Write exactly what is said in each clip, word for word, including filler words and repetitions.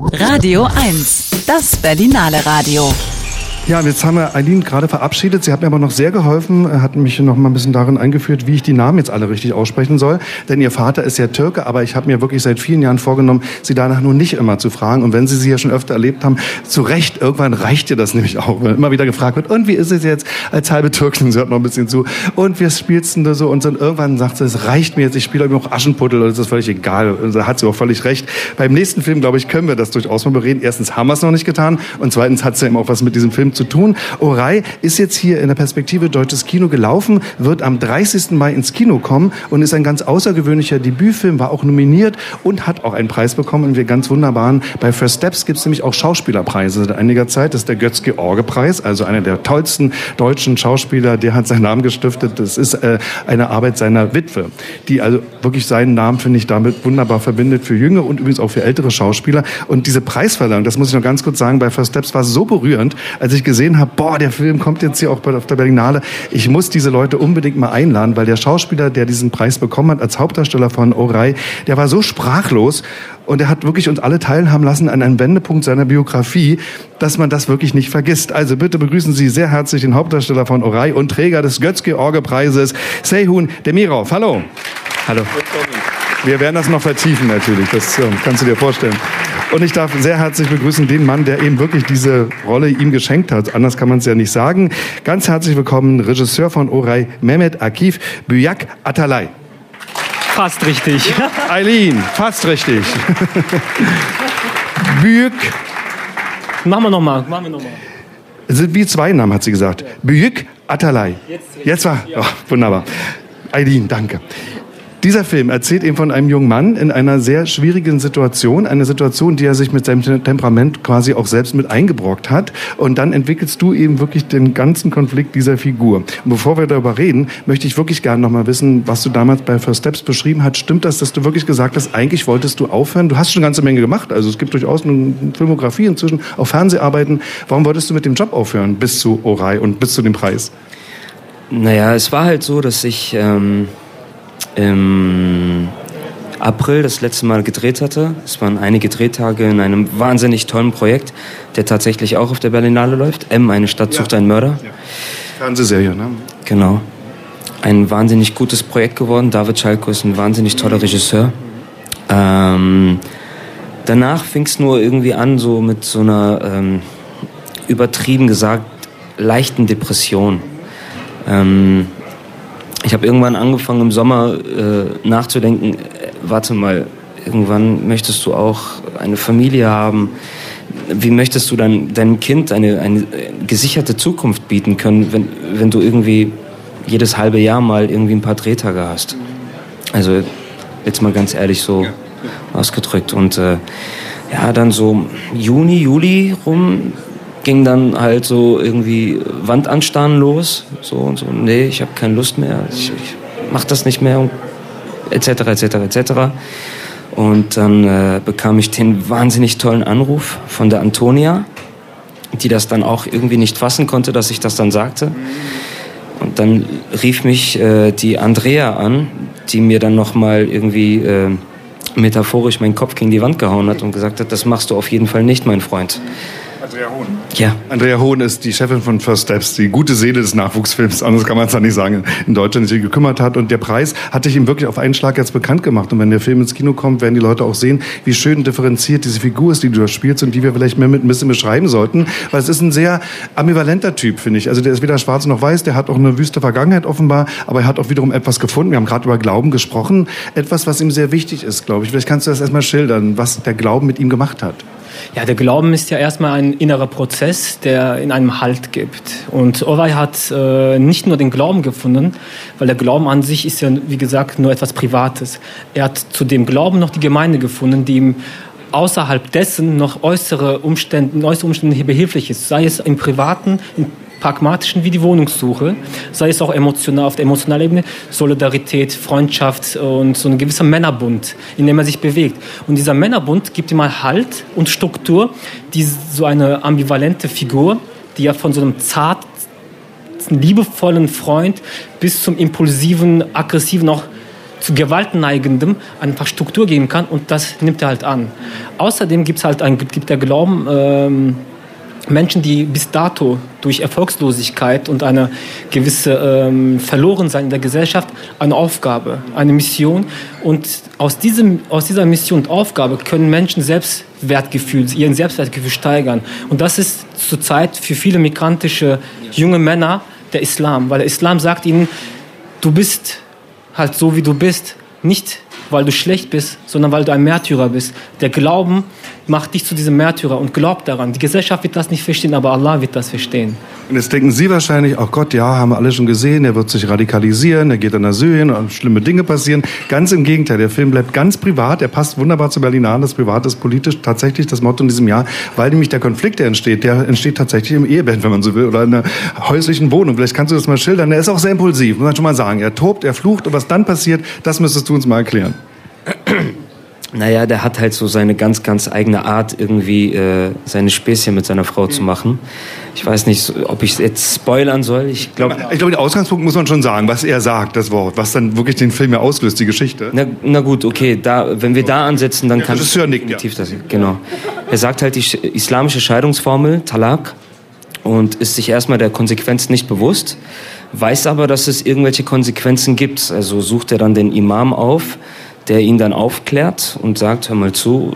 Radio eins, das Berlinale Radio. Ja, jetzt haben wir Aylin gerade verabschiedet. Sie hat mir aber noch sehr geholfen, hat mich noch mal ein bisschen darin eingeführt, wie ich die Namen jetzt alle richtig aussprechen soll. Denn ihr Vater ist ja Türke, aber ich habe mir wirklich seit vielen Jahren vorgenommen, Sie danach nur nicht immer zu fragen. Und wenn Sie sie ja schon öfter erlebt haben, zu Recht, irgendwann reicht ihr das nämlich auch. Weil immer wieder gefragt wird, und wie ist es jetzt als halbe Türkin? Sie hört noch ein bisschen zu. Und wie spielst du denn da so? Und dann irgendwann sagt sie, es reicht mir jetzt, ich spiele noch Aschenputtel, das ist völlig egal. Und da hat sie auch völlig recht. Beim nächsten Film, glaube ich, können wir das durchaus mal bereden. Erstens haben wir es noch nicht getan und zweitens hat es ja eben auch was mit diesem Film zu tun. Oray ist jetzt hier in der Perspektive Deutsches Kino gelaufen, wird am dreißigsten Mai ins Kino kommen und ist ein ganz außergewöhnlicher Debütfilm, war auch nominiert und hat auch einen Preis bekommen. Und wir ganz wunderbaren, bei First Steps gibt es nämlich auch Schauspielerpreise seit einiger Zeit. Das ist der Götz-George-Preis, also einer der tollsten deutschen Schauspieler, der hat seinen Namen gestiftet. Das ist äh, eine Arbeit seiner Witwe, die also wirklich seinen Namen, finde ich, damit wunderbar verbindet für jüngere und übrigens auch für ältere Schauspieler. Und diese Preisverleihung, das muss ich noch ganz kurz sagen, bei First Steps war so berührend, als ich gesehen habe, boah, der Film kommt jetzt hier auch auf der Berlinale. Ich muss diese Leute unbedingt mal einladen, weil der Schauspieler, der diesen Preis bekommen hat als Hauptdarsteller von Oray, der war so sprachlos und er hat wirklich uns alle teilhaben lassen an einem Wendepunkt seiner Biografie, dass man das wirklich nicht vergisst. Also bitte begrüßen Sie sehr herzlich den Hauptdarsteller von Oray und Träger des Götz-George-Preises, Seyhun Demirov. Hallo. Hallo. Wir werden das noch vertiefen natürlich, das äh, kannst du dir vorstellen. Und ich darf sehr herzlich begrüßen den Mann, der eben wirklich diese Rolle ihm geschenkt hat. Anders kann man es ja nicht sagen. Ganz herzlich willkommen, Regisseur von Oray, Mehmet Akif Büyük Atalay. Fast richtig. Aylin, fast richtig. Büyük. Machen wir nochmal. Machen wir nochmal. Es sind wie zwei Namen, hat sie gesagt. Büyük Atalay. Jetzt, jetzt. Jetzt war, oh, wunderbar. Aylin, danke. Dieser Film erzählt eben von einem jungen Mann in einer sehr schwierigen Situation, eine Situation, die er sich mit seinem Temperament quasi auch selbst mit eingebrockt hat. Und dann entwickelst du eben wirklich den ganzen Konflikt dieser Figur. Und bevor wir darüber reden, möchte ich wirklich gerne noch mal wissen, was du damals bei First Steps beschrieben hast. Stimmt das, dass du wirklich gesagt hast, eigentlich wolltest du aufhören? Du hast schon eine ganze Menge gemacht. Also es gibt durchaus eine Filmografie inzwischen, auch Fernseharbeiten. Warum wolltest du mit dem Job aufhören bis zu Oray und bis zu dem Preis? Naja, es war halt so, dass ich Ähm im April das letzte Mal gedreht hatte. Es waren einige Drehtage in einem wahnsinnig tollen Projekt, der tatsächlich auch auf der Berlinale läuft. M, eine Stadt sucht einen Mörder. Ja. Fernsehserie, ne? Genau. Ein wahnsinnig gutes Projekt geworden. David Schalko ist ein wahnsinnig toller Regisseur. Ähm, danach fing es nur irgendwie an, so mit so einer, ähm, übertrieben gesagt, leichten Depression. Ähm, Ich habe irgendwann angefangen im Sommer äh, nachzudenken, äh, warte mal, irgendwann möchtest du auch eine Familie haben. Wie möchtest du dann deinem Kind eine, eine gesicherte Zukunft bieten können, wenn, wenn du irgendwie jedes halbe Jahr mal irgendwie ein paar Drehtage hast? Also jetzt mal ganz ehrlich so ausgedrückt. Und äh, ja, dann so Juni, Juli rum ging dann halt so irgendwie Wandanstarren los, so und so, nee, ich habe keine Lust mehr, ich, ich mach das nicht mehr, und et cetera, et cetera, et cetera. Und dann äh, bekam ich den wahnsinnig tollen Anruf von der Antonia, die das dann auch irgendwie nicht fassen konnte, dass ich das dann sagte. Und dann rief mich äh, die Andrea an, die mir dann nochmal irgendwie äh, metaphorisch meinen Kopf gegen die Wand gehauen hat und gesagt hat, das machst du auf jeden Fall nicht, mein Freund. Andrea Hohn. Ja. Andrea Hohn ist die Chefin von First Steps, die gute Seele des Nachwuchsfilms, anders kann man es ja nicht sagen, in Deutschland, die sich gekümmert hat. Und der Preis hat dich ihm wirklich auf einen Schlag jetzt bekannt gemacht. Und wenn der Film ins Kino kommt, werden die Leute auch sehen, wie schön differenziert diese Figur ist, die du da spielst und die wir vielleicht mehr mit ein bisschen beschreiben sollten. Weil es ist ein sehr ambivalenter Typ, finde ich. Also der ist weder schwarz noch weiß, der hat auch eine wüste Vergangenheit offenbar, aber er hat auch wiederum etwas gefunden. Wir haben gerade über Glauben gesprochen. Etwas, was ihm sehr wichtig ist, glaube ich. Vielleicht kannst du das erstmal schildern, was der Glauben mit ihm gemacht hat. Ja, der Glauben ist ja erstmal ein innerer Prozess, der in einem Halt gibt. Und Oray hat äh, nicht nur den Glauben gefunden, weil der Glauben an sich ist ja, wie gesagt, nur etwas Privates. Er hat zu dem Glauben noch die Gemeinde gefunden, die ihm außerhalb dessen noch äußere Umstände, äußere Umstände behilflich ist. Sei es im Privaten, im pragmatischen wie die Wohnungssuche, sei es auch emotional, auf der emotionalen Ebene, Solidarität, Freundschaft und so ein gewisser Männerbund, in dem er sich bewegt. Und dieser Männerbund gibt ihm mal Halt und Struktur, die so eine ambivalente Figur, die ja von so einem zarten, liebevollen Freund bis zum impulsiven, aggressiven, auch zu Gewaltneigendem einfach Struktur geben kann und das nimmt er halt an. Außerdem gibt's halt ein, gibt der Glauben ähm, Menschen, die bis dato durch Erfolgslosigkeit und eine gewisse ähm, Verlorensein in der Gesellschaft eine Aufgabe, eine Mission. Und aus, diesem, aus dieser Mission und Aufgabe können Menschen Selbstwertgefühl, ihren Selbstwertgefühl steigern. Und das ist zurzeit für viele migrantische junge Männer der Islam. Weil der Islam sagt ihnen, du bist halt so, wie du bist, nicht weil du schlecht bist, sondern weil du ein Märtyrer bist. Der Glauben macht dich zu diesem Märtyrer und glaubt daran. Die Gesellschaft wird das nicht verstehen, aber Allah wird das verstehen. Und jetzt denken Sie wahrscheinlich, ach Gott, ja, haben wir alle schon gesehen, er wird sich radikalisieren, er geht dann nach Syrien und schlimme Dinge passieren. Ganz im Gegenteil, der Film bleibt ganz privat, er passt wunderbar zu Berlinale, das Privat ist politisch tatsächlich das Motto in diesem Jahr, weil nämlich der Konflikt, der entsteht, der entsteht tatsächlich im Ehebett, wenn man so will, oder in einer häuslichen Wohnung. Vielleicht kannst du das mal schildern. Er ist auch sehr impulsiv, muss man schon mal sagen. Er tobt, er flucht und was dann passiert, das müsstest du uns mal erklären. Naja, der hat halt so seine ganz, ganz eigene Art, irgendwie äh, seine Späßchen mit seiner Frau zu machen. Ich weiß nicht, ob ich jetzt spoilern soll. Ich glaube, ich glaube, den Ausgangspunkt muss man schon sagen, was er sagt, das Wort, was dann wirklich den Film ja auslöst, die Geschichte. Na, na gut, okay, da, wenn wir da ansetzen, dann kann ich definitiv das. Genau. Er sagt halt die islamische Scheidungsformel, Talak, und ist sich erstmal der Konsequenz nicht bewusst, weiß aber, dass es irgendwelche Konsequenzen gibt. Also sucht er dann den Imam auf, der ihn dann aufklärt und sagt, hör mal zu,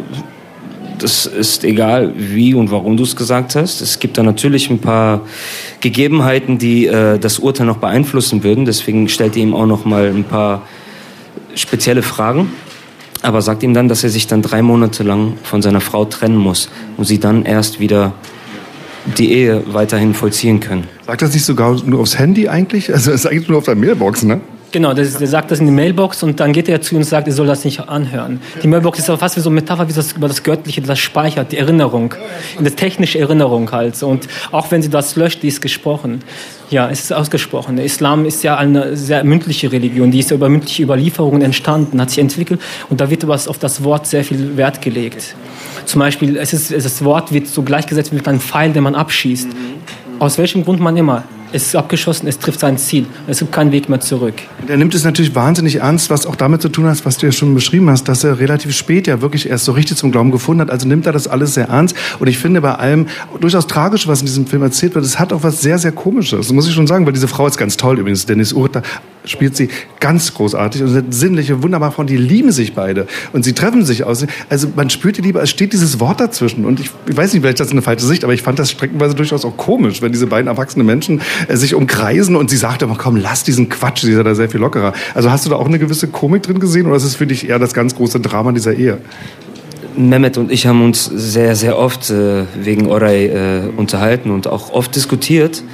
das ist egal, wie und warum du es gesagt hast. Es gibt da natürlich ein paar Gegebenheiten, die äh, das Urteil noch beeinflussen würden. Deswegen stellt er ihm auch noch mal ein paar spezielle Fragen. Aber sagt ihm dann, dass er sich dann drei Monate lang von seiner Frau trennen muss und sie dann erst wieder die Ehe weiterhin vollziehen können. Sagt das nicht sogar nur aufs Handy eigentlich? Also es ist eigentlich nur auf der Mailbox, ne? Genau, der, der sagt das in die Mailbox und dann geht er zu uns und sagt, er soll das nicht anhören. Die Mailbox ist aber fast wie so eine Metapher, wie das über das Göttliche, das speichert, die Erinnerung, eine technische Erinnerung halt. Und auch wenn sie das löscht, die ist gesprochen. Ja, es ist ausgesprochen. Der Islam ist ja eine sehr mündliche Religion, die ist ja über mündliche Überlieferungen entstanden, hat sich entwickelt und da wird auf das Wort sehr viel Wert gelegt. Zum Beispiel, es ist, das Wort wird so gleichgesetzt mit einem Pfeil, den man abschießt. Aus welchem Grund man immer. Es ist abgeschossen, es trifft sein Ziel. Es gibt keinen Weg mehr zurück. Er nimmt es natürlich wahnsinnig ernst, was auch damit zu tun hat, was du ja schon beschrieben hast, dass er relativ spät ja wirklich erst so richtig zum Glauben gefunden hat. Also nimmt er das alles sehr ernst. Und ich finde bei allem durchaus tragisch, was in diesem Film erzählt wird, es hat auch was sehr, sehr Komisches. Das muss ich schon sagen, weil diese Frau ist ganz toll übrigens. Dennis Urta spielt sie ganz großartig. Und eine sinnliche, wunderbare Frau. Die lieben sich beide. Und sie treffen sich aus. Also man spürt die Liebe, es steht dieses Wort dazwischen. Und ich, ich weiß nicht, vielleicht ist das eine falsche Sicht, aber ich fand das streckenweise durchaus auch komisch, wenn diese beiden erwachsenen Menschen äh, sich umkreisen und sie sagt immer, komm, lass diesen Quatsch, sie ist ja da sehr viel lockerer. Also hast du da auch eine gewisse Komik drin gesehen oder ist es für dich eher das ganz große Drama dieser Ehe? Mehmet und ich haben uns sehr, sehr oft äh, wegen Oray äh, unterhalten und auch oft diskutiert.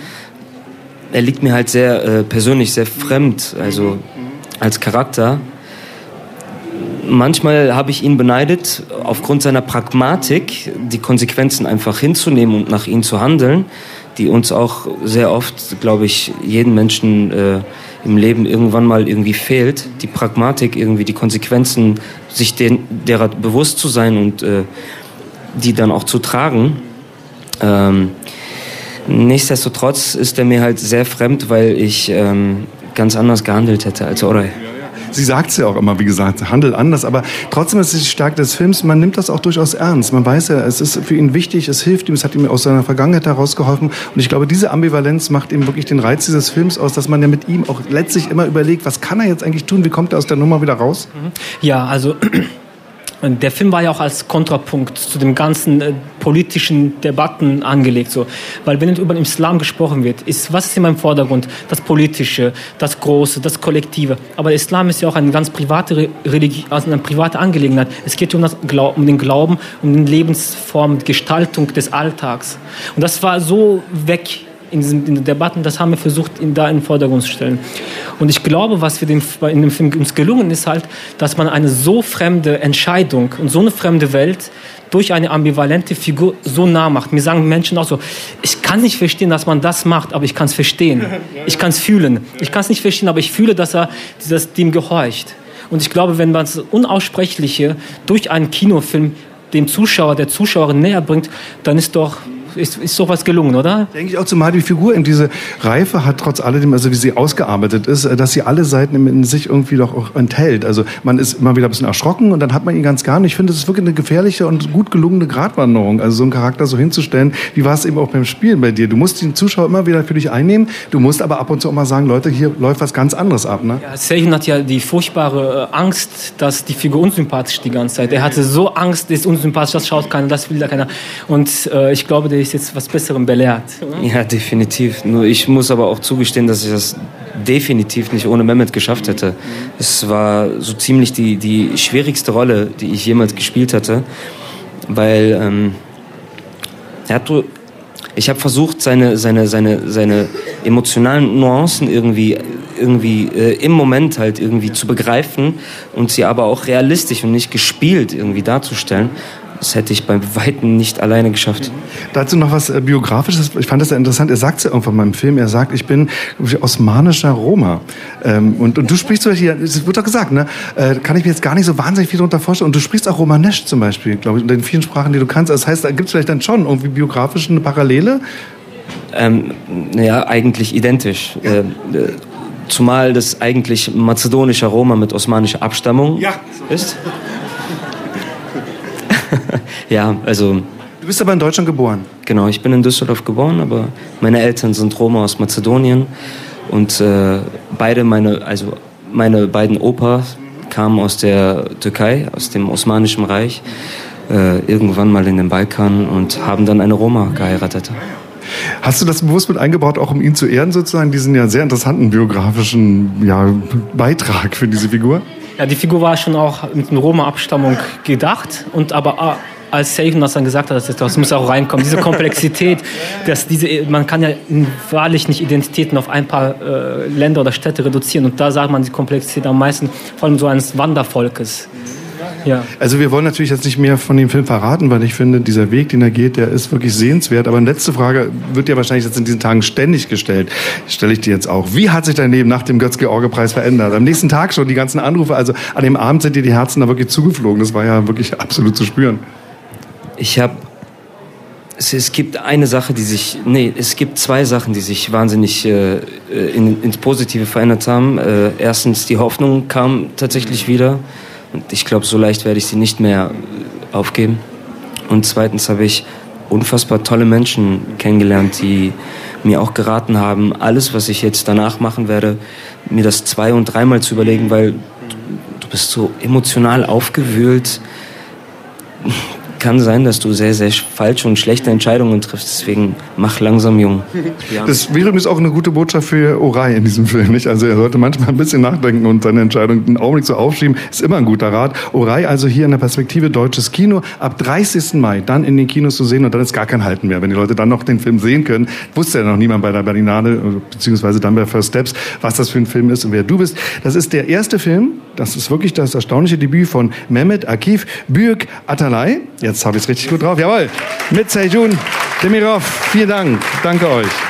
Er liegt mir halt sehr äh, persönlich sehr fremd, also als Charakter. Manchmal habe ich ihn beneidet, aufgrund seiner Pragmatik die Konsequenzen einfach hinzunehmen und nach ihnen zu handeln, die uns auch sehr oft, glaube ich, jedem Menschen äh, im Leben irgendwann mal irgendwie fehlt. Die Pragmatik, irgendwie die Konsequenzen, sich den, derer bewusst zu sein und äh, die dann auch zu tragen. Ähm, nichtsdestotrotz ist er mir halt sehr fremd, weil ich ähm, ganz anders gehandelt hätte als Oray. Sie sagt es ja auch immer, wie gesagt, handelt anders, aber trotzdem ist es die Stärke des Films, man nimmt das auch durchaus ernst. Man weiß ja, es ist für ihn wichtig, es hilft ihm, es hat ihm aus seiner Vergangenheit herausgeholfen und ich glaube, diese Ambivalenz macht ihm wirklich den Reiz dieses Films aus, dass man ja mit ihm auch letztlich immer überlegt, was kann er jetzt eigentlich tun, wie kommt er aus der Nummer wieder raus? Ja, also der Film war ja auch als Kontrapunkt zu den ganzen äh, politischen Debatten angelegt, so. Weil wenn über den Islam gesprochen wird, ist, was ist immer im Vordergrund? Das Politische, das Große, das Kollektive. Aber der Islam ist ja auch eine ganz private Religion, also eine private Angelegenheit. Es geht um, das Glaub, um den Glauben, um die Lebensform, die Gestaltung des Alltags. Und das war so weg in, diesen, in den Debatten, das haben wir versucht, ihn da in den Vordergrund zu stellen. Und ich glaube, was wir dem, in dem Film uns gelungen ist halt, dass man eine so fremde Entscheidung und so eine fremde Welt durch eine ambivalente Figur so nah macht. Mir sagen Menschen auch so, ich kann nicht verstehen, dass man das macht, aber ich kann es verstehen. Ich kann es fühlen. Ich kann es nicht verstehen, aber ich fühle, dass er das, dem gehorcht. Und ich glaube, wenn man das Unaussprechliche durch einen Kinofilm dem Zuschauer, der Zuschauerin näher bringt, dann ist doch ist, ist sowas gelungen, oder? Denke ich auch, zumal die Figur in diese Reife hat trotz alledem, also wie sie ausgearbeitet ist, dass sie alle Seiten in sich irgendwie doch auch enthält. Also man ist immer wieder ein bisschen erschrocken und dann hat man ihn ganz gar nicht. Ich finde, das ist wirklich eine gefährliche und gut gelungene Gratwanderung, also so einen Charakter so hinzustellen. Wie war es eben auch beim Spielen bei dir? Du musst den Zuschauer immer wieder für dich einnehmen, du musst aber ab und zu auch mal sagen, Leute, hier läuft was ganz anderes ab, ne? Ja, Seyhun hat ja die furchtbare Angst, dass die Figur unsympathisch die ganze Zeit. Er hatte so Angst, das ist unsympathisch, das schaut keiner, das will da keiner. Und äh, ich glaube, der ist jetzt was Besserem belehrt. Oder? Ja, definitiv. Nur ich muss aber auch zugestehen, dass ich das definitiv nicht ohne Mehmet geschafft hätte. Es war so ziemlich die, die schwierigste Rolle, die ich jemals gespielt hatte, weil ähm, er hat, ich habe versucht, seine, seine, seine, seine emotionalen Nuancen irgendwie, irgendwie äh, im Moment halt irgendwie zu begreifen und sie aber auch realistisch und nicht gespielt irgendwie darzustellen. Das hätte ich bei Weitem nicht alleine geschafft. Dazu noch was äh, Biografisches. Ich fand das sehr interessant. Er sagt es ja irgendwann mal im Film. Er sagt, ich bin osmanischer Roma. Ähm, und, und du sprichst so hier, es wird doch gesagt, ne? Äh, kann ich mir jetzt gar nicht so wahnsinnig viel darunter vorstellen. Und du sprichst auch Romanesch zum Beispiel, glaube ich, in den vielen Sprachen, die du kannst. Das heißt, da gibt es vielleicht dann schon irgendwie biografisch eine Parallele? Ähm, naja, eigentlich identisch. Ja. Äh, zumal das eigentlich mazedonischer Roma mit osmanischer Abstammung ja. ist. Ja, also... Du bist aber in Deutschland geboren? Genau, ich bin in Düsseldorf geboren, aber meine Eltern sind Roma aus Mazedonien und äh, beide meine, also meine beiden Opas kamen aus der Türkei, aus dem Osmanischen Reich, äh, irgendwann mal in den Balkan und haben dann eine Roma geheiratet. Hast du das bewusst mit eingebaut, auch um ihn zu ehren sozusagen, diesen ja sehr interessanten biografischen ja, Beitrag für diese Figur? Ja, die Figur war schon auch mit einer Roma-Abstammung gedacht und aber als Seyhun das dann gesagt hat, das muss auch reinkommen, diese Komplexität, dass diese, man kann ja wahrlich nicht Identitäten auf ein paar äh, Länder oder Städte reduzieren und da sagt man die Komplexität am meisten, vor allem so eines Wandervolkes. Ja. Also wir wollen natürlich jetzt nicht mehr von dem Film verraten, weil ich finde, dieser Weg, den er geht, der ist wirklich sehenswert. Aber eine letzte Frage wird dir wahrscheinlich jetzt in diesen Tagen ständig gestellt. Stelle ich dir jetzt auch. Wie hat sich dein Leben nach dem Götz-George-Preis verändert? Am nächsten Tag schon die ganzen Anrufe. Also an dem Abend sind dir die Herzen da wirklich zugeflogen. Das war ja wirklich absolut zu spüren. Ich habe... Es, es gibt eine Sache, die sich... Nee, es gibt zwei Sachen, die sich wahnsinnig äh, in, ins Positive verändert haben. Äh, erstens, die Hoffnung kam tatsächlich wieder. Und ich glaube, so leicht werde ich sie nicht mehr aufgeben. Und zweitens habe ich unfassbar tolle Menschen kennengelernt, die mir auch geraten haben, alles, was ich jetzt danach machen werde, mir das zwei- und dreimal zu überlegen, weil du bist so emotional aufgewühlt. Kann sein, dass du sehr, sehr falsche und schlechte Entscheidungen triffst. Deswegen mach langsam jung. Das wäre übrigens auch eine gute Botschaft für Oray in diesem Film, nicht? Also er sollte manchmal ein bisschen nachdenken und seine Entscheidung einen Augenblick so aufschieben. Ist immer ein guter Rat. Oray also hier in der Perspektive deutsches Kino. Ab dreißigsten Mai dann in den Kinos zu sehen und dann ist gar kein Halten mehr. Wenn die Leute dann noch den Film sehen können, wusste ja noch niemand bei der Berlinale, beziehungsweise dann bei First Steps, was das für ein Film ist und wer du bist. Das ist der erste Film, das ist wirklich das erstaunliche Debüt von Mehmet Akif Büyük Atalay. Jetzt habe ich es richtig gut drauf. Jawohl. Mit Seyhun Demirov. Vielen Dank. Danke euch.